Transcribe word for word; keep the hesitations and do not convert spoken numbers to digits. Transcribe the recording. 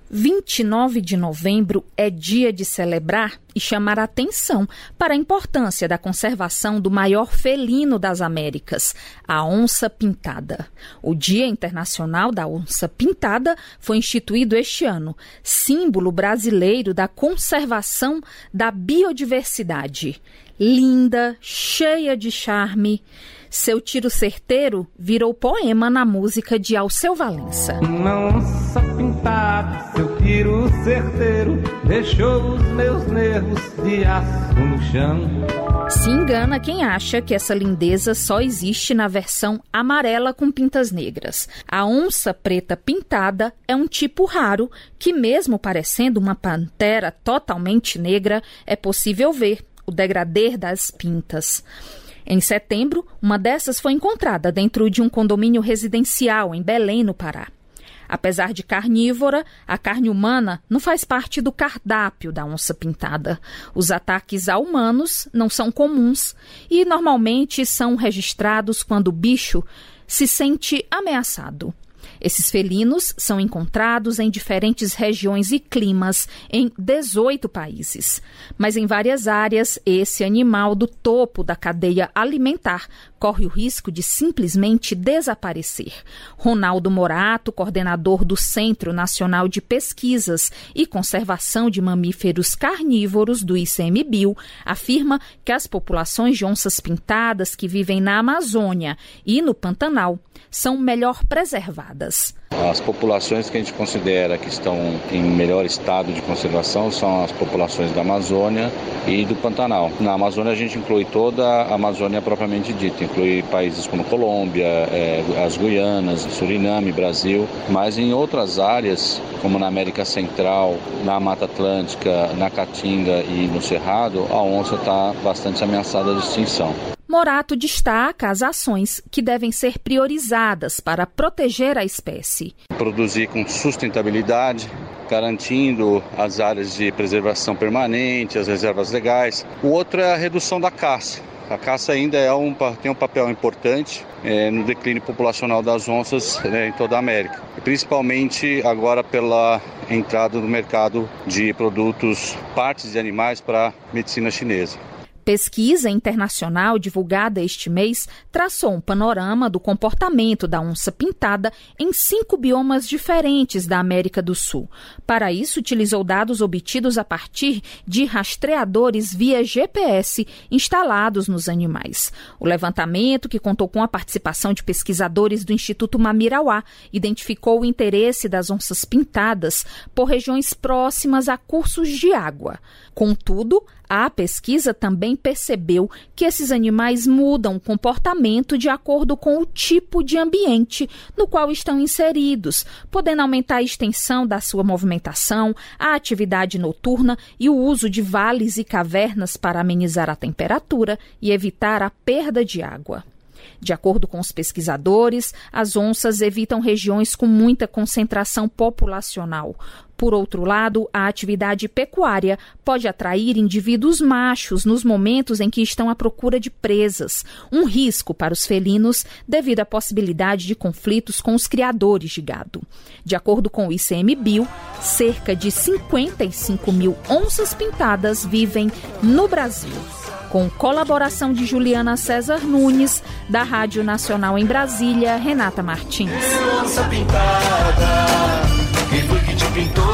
vinte e nove de novembro é dia de celebrar e chamar a atenção para a importância da conservação do maior felino das Américas, a onça pintada. O Dia Internacional da Onça Pintada foi instituído este ano, símbolo brasileiro da conservação da biodiversidade. Linda, cheia de charme, seu tiro certeiro virou poema na música de Alceu Valença. Uma onça pintada, seu tiro certeiro deixou os meus nervos de aço no chão. Se engana quem acha que essa lindeza só existe na versão amarela com pintas negras. A onça preta pintada é um tipo raro que, mesmo parecendo uma pantera totalmente negra, é possível ver o degradê das pintas. Em setembro, uma dessas foi encontrada dentro de um condomínio residencial em Belém, no Pará. Apesar de carnívora, a carne humana não faz parte do cardápio da onça pintada. Os ataques a humanos não são comuns e normalmente são registrados quando o bicho se sente ameaçado. Esses felinos são encontrados em diferentes regiões e climas em dezoito países. Mas em várias áreas, esse animal do topo da cadeia alimentar corre o risco de simplesmente desaparecer. Ronaldo Morato, coordenador do Centro Nacional de Pesquisas e Conservação de Mamíferos Carnívoros do I C M B I O, afirma que as populações de onças pintadas que vivem na Amazônia e no Pantanal são melhor preservadas. As populações que a gente considera que estão em melhor estado de conservação são as populações da Amazônia e do Pantanal. Na Amazônia a gente inclui toda a Amazônia propriamente dita, inclui países como Colômbia, é, as Guianas, Suriname, Brasil, mas em outras áreas, como na América Central, na Mata Atlântica, na Caatinga e no Cerrado, a onça está bastante ameaçada de extinção. Morato destaca as ações que devem ser priorizadas para proteger a espécie. Produzir com sustentabilidade, garantindo as áreas de preservação permanente, as reservas legais. O outro é a redução da caça. A caça ainda é um, tem um papel importante é, no declínio populacional das onças né, em toda a América. E principalmente agora pela entrada no mercado de produtos, partes de animais para medicina chinesa. Pesquisa internacional divulgada este mês traçou um panorama do comportamento da onça pintada em cinco biomas diferentes da América do Sul. Para isso, utilizou dados obtidos a partir de rastreadores via G P S instalados nos animais. O levantamento, que contou com a participação de pesquisadores do Instituto Mamirauá, identificou o interesse das onças pintadas por regiões próximas a cursos de água. Contudo, a pesquisa também percebeu que esses animais mudam o comportamento de acordo com o tipo de ambiente no qual estão inseridos, podendo aumentar a extensão da sua movimentação, a atividade noturna e o uso de vales e cavernas para amenizar a temperatura e evitar a perda de água. De acordo com os pesquisadores, as onças evitam regiões com muita concentração populacional. Por outro lado, a atividade pecuária pode atrair indivíduos machos nos momentos em que estão à procura de presas, um risco para os felinos devido à possibilidade de conflitos com os criadores de gado. De acordo com o I C M B I O, cerca de cinquenta e cinco mil onças pintadas vivem no Brasil. Com colaboração de Juliana César Nunes, da Rádio Nacional em Brasília, Renata Martins. Onça pintada, quem foi que te pintou?